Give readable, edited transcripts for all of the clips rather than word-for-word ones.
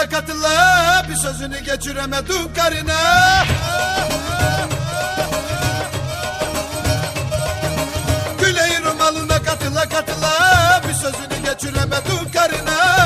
katıla katıla bir sözünü geçiremedin karına. Güleyi rumalına katıla katıla bir sözünü geçiremedin karına.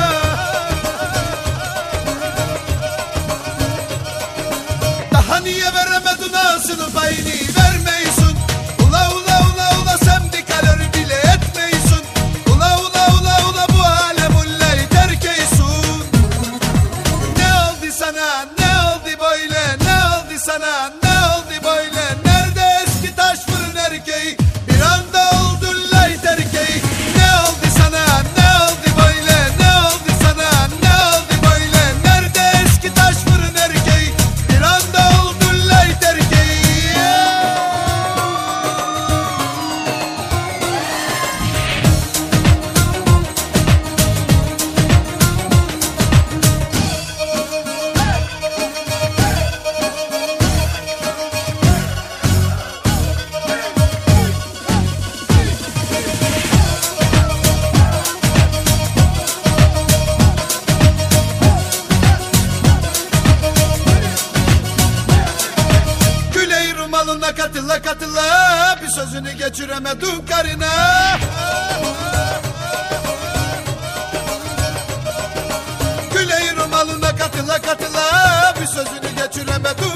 Daha niye veremedin ağzını payını vermeyisun. Ula ula ula ula sen bir kalori bile etmeyisun. Ula ula ula ula bu alem ullay terkeysun. Ne oldu sana ne oldu böyle ne oldu sana ne oldu böyle. Nerede eski taş fırın erkeği bir anda oldun lay terkeği. Ne oldu sana ne oldu böyle ne oldu sana ne oldu böyle. Nerede eski taş fırın erkeği bir anda oldun lay terkeği. Güleyi rumalına katıla katıla bir sözünü geçiremedin karına. Güleyi rumalına katıla katıla bir sözünü geçiremedin